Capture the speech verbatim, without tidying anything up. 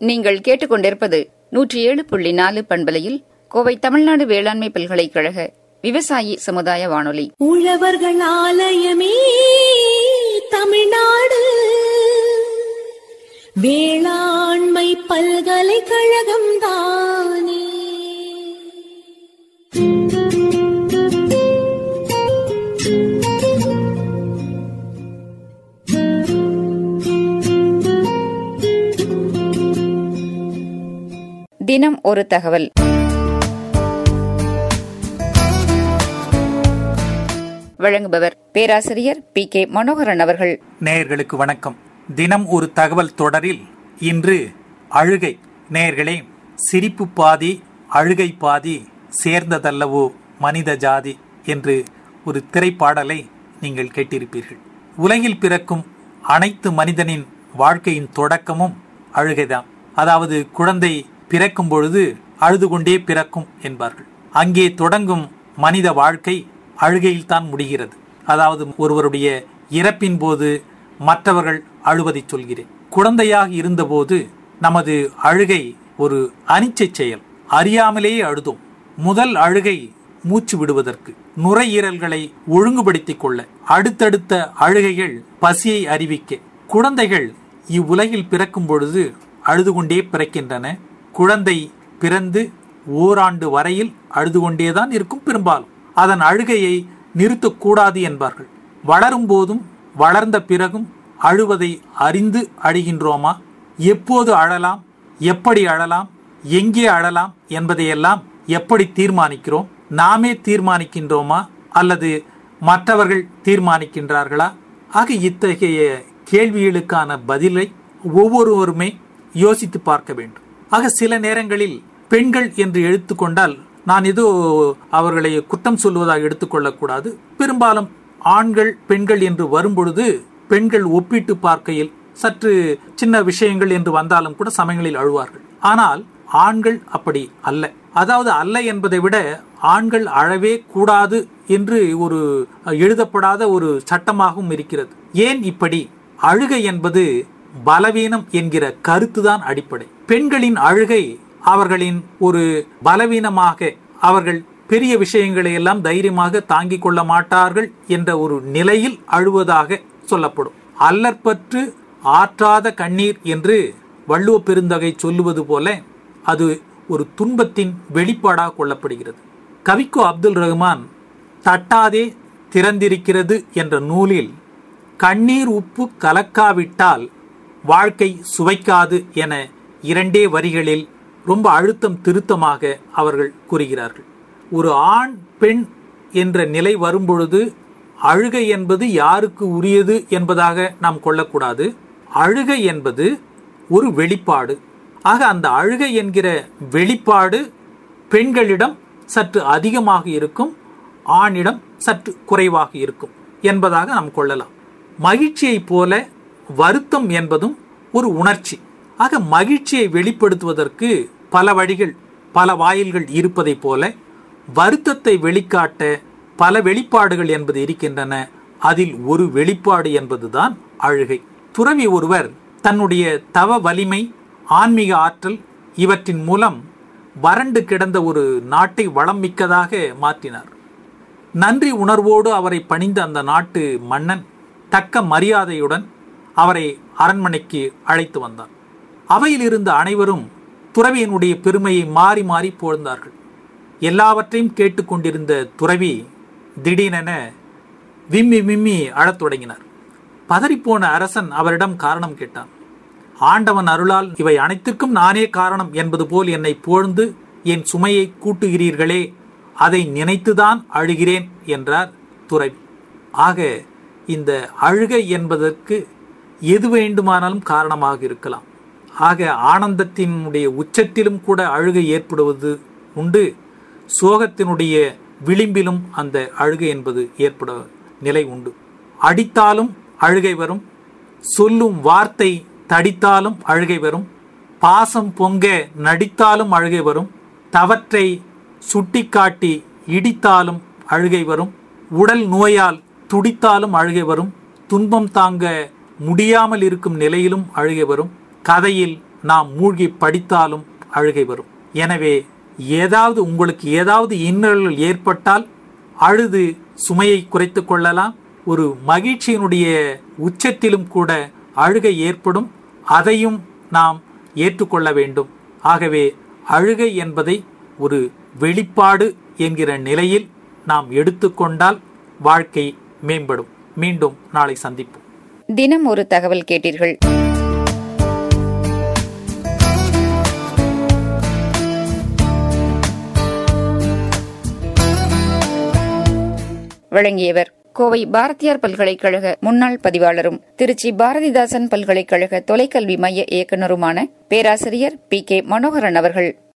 நீங்கள் கேட்டுக்கொண்டிருப்பது நூற்றி ஏழு புள்ளி நாலு பண்பலையில் கோவை தமிழ்நாடு வேளாண்மை பல்கலைக்கழக விவசாயி சமுதாய வானொலி. உழவர்கள் ஆலயமே தமிழ்நாடு வேளாண்மை பல்கலைக்கழகம் தானே. தினம் ஒரு தகவல். வழங்குபவர் பேராசிரியர் பி கே மனோகரன் அவர்கள். நேயர்களுக்கு வணக்கம். தினம் ஒரு தகவல் தொடரில் இன்று அழுகை. நேயர்களே, சிரிப்பு பாதி அழுகை பாதி சேர்ந்ததல்லவோ மனித ஜாதி என்று ஒரு திரைப்பாடலை நீங்கள் கேட்டிருப்பீர்கள். உலகில் பிறக்கும் அனைத்து மனிதனின் வாழ்க்கையின் தொடக்கமும் அழுகைதான். அதாவது குழந்தை பிறக்கும் பொழுது அழுது கொண்டே பிறக்கும் என்பார்கள். அங்கே தொடங்கும் மனித வாழ்க்கை அழுகையில்தான் முடிகிறது. அதாவது ஒருவருடைய இறப்பின் போது மற்றவர்கள் அழுவதை சொல்கிறேன். குழந்தையாக இருந்தபோது நமது அழுகை ஒரு அனிச்சை செயல். அறியாமலேயே அழுதோம். முதல் அழுகை மூச்சு விடுவதற்கு, நுரையீரல்களை ஒழுங்குபடுத்திக் கொள்ள. அடுத்தடுத்த அழுகைகள் பசியை அறிவிக்க. குழந்தைகள் இவ்வுலகில் பிறக்கும் பொழுது அழுது கொண்டே பிறக்கின்றன. குழந்தை பிறந்து ஓராண்டு வரையில் அழுது கொண்டேதான் இருக்கும். பெரும்பாலும் அதன் அழுகையை நிறுத்தக்கூடாது என்பார்கள். வளரும் போதும் வளர்ந்த பிறகும் அழுவதை அறிந்து அழுகின்றோமா? எப்போது அழலாம், எப்படி அழலாம், எங்கே அழலாம் என்பதையெல்லாம் எப்படி தீர்மானிக்கிறோம்? நாமே தீர்மானிக்கின்றோமா அல்லது மற்றவர்கள் தீர்மானிக்கின்றார்களா? ஆக இத்தகைய கேள்விகளுக்கான பதிலை ஒவ்வொருவருமே யோசித்து பார்க்க வேண்டும். ஆக சில நேரங்களில் பெண்கள் என்று எடுத்துக்கொண்டால் நான் ஏதோ அவர்களை குற்றம் சொல்வதாக எடுத்துக்கொள்ளக்கூடாது. பெரும்பாலும் ஆண்கள் பெண்கள் என்று வரும்பொழுது பெண்கள் ஒப்பிட்டு பார்க்கையில் சற்று சின்ன விஷயங்கள் என்று வந்தாலும் கூட சமயங்களில் அழுவார்கள். ஆனால் ஆண்கள் அப்படி அல்ல. அதாவது அல்ல என்பதை விட ஆண்கள் அழவே கூடாது என்று ஒரு எழுதப்படாத ஒரு சட்டமாகவும் இருக்கிறது. ஏன் இப்படி? அழுகை என்பது பலவீனம் என்கிற கருத்துதான் அடிப்படை. பெண்களின் அழுகை அவர்களின் ஒரு பலவீனமாக, அவர்கள் பெரிய விஷயங்களை எல்லாம் தைரியமாக தாங்கிக் கொள்ள மாட்டார்கள் என்ற ஒரு நிலையில் அழுவதாக சொல்லப்படும். அல்லற்பற்று ஆற்றாத கண்ணீர் என்று வள்ளுவ பெருந்தகை சொல்லுவது போல அது ஒரு துன்பத்தின் வெளிப்பாடாக கொள்ளப்படுகிறது. கவிக்கோ அப்துல் ரஹ்மான் தட்டாதே திறந்திருக்கிறது என்ற நூலில் கண்ணீர் உப்பு கலக்காவிட்டால் வாழ்க்கை சுவைக்காது என இரண்டே வரிகளில் ரொம்ப அழுத்தம் திருத்தமாக அவர்கள் கூறுகிறார்கள். ஒரு ஆண் பெண் என்ற நிலை வரும்பொழுது அழுகை என்பது யாருக்கு உரியது என்பதாக நாம் கொள்ளக்கூடாது. அழுகை என்பது ஒரு வெளிப்பாடு. ஆக அந்த அழுகை என்கிற வெளிப்பாடு பெண்களிடம் சற்று அதிகமாக இருக்கும், ஆணிடம் சற்று குறைவாக இருக்கும் என்பதாக நாம் கொள்ளலாம். மகிழ்ச்சியை போல வருத்தம் என்பதும் ஒரு உணர்ச்சி. ஆக மகிழ்ச்சியை வெளிப்படுத்துவதற்கு பல வழிகள், பல வாயில்கள் இருப்பதை போல வருத்தத்தை வெளிக்காட்ட பல வெளிப்பாடுகள் என்பது இருக்கின்றன. அதில் ஒரு வெளிப்பாடு என்பதுதான் அழுகை. துறவி ஒருவர் தன்னுடைய தவ வலிமை, ஆன்மீக ஆற்றல் இவற்றின் மூலம் வறண்டு கிடந்த ஒரு நாட்டை வளம் மிக்கதாக மாற்றினார். நன்றி உணர்வோடு அவரை பணிந்த அந்த நாட்டு மன்னன் தக்க மரியாதையுடன் அவரை அரண்மனைக்கு அழைத்து வந்தார். அவையில் இருந்த அனைவரும் துறவியினுடைய பெருமையை மாறி மாறி புகழ்ந்தார்கள். எல்லாவற்றையும் கேட்டுக்கொண்டிருந்த துறவி திடீரென விம்மி விம்மி அழத் தொடங்கினார். பதறிப்போன அரசன் அவரிடம் காரணம் கேட்டான். ஆண்டவன் அருளால் இவை அனைத்திற்கும் நானே காரணம் என்பது போல் என்னை புகழ்ந்து என் சுமையை கூட்டுகிறீர்களே, அதை நினைத்துதான் அழுகிறேன் என்றார் துறவி. ஆக இந்த அழுகை என்பதற்கு எது வேண்டுமானாலும் காரணமாக இருக்கலாம். ஆக ஆனந்தத்தினுடைய உச்சத்திலும் கூட அழுகை ஏற்படுவது உண்டு. சோகத்தினுடைய விளிம்பிலும் அந்த அழுகை என்பது ஏற்பட நிலை உண்டு. அடித்தாலும் அழுகை வரும், சொல்லும் வார்த்தை தடித்தாலும் அழுகை வரும், பாசம் பொங்க நடித்தாலும் அழுகை வரும், தவற்றை சுட்டிக்காட்டி இடித்தாலும் அழுகை வரும், உடல் நோயால் துடித்தாலும் அழுகை வரும், துன்பம் தாங்க முடியாமல் இருக்கும் நிலையிலும் அழுகை வரும், கதையில் நாம் மூழ்கி படித்தாலும் அழுகை வரும். எனவே ஏதாவது உங்களுக்கு ஏதாவது இன்னல்கள் ஏற்பட்டால் அழுது சுமையை குறைத்துக் கொள்ளலாம். ஒரு மகிழ்ச்சியினுடைய உச்சத்திலும் கூட அழுகை ஏற்படும், அதையும் நாம் ஏற்றுக்கொள்ள வேண்டும். ஆகவே அழுகை என்பதை ஒரு வெளிப்பாடு என்கிற நிலையில் நாம் எடுத்துக்கொண்டால் வாழ்க்கை மேம்படும். மீண்டும் நாளை சந்திப்போம். தினம் ஒரு தகவல் கேட்டீர்கள். வழங்கியவர் கோவை பாரதியார் பல்கலைக்கழக முன்னாள் பதிவாளரும் திருச்சி பாரதிதாசன் பல்கலைக்கழக தொலைக்கல்வி மைய இயக்குநருமான பேராசிரியர் பி கே மனோகரன் அவர்கள்.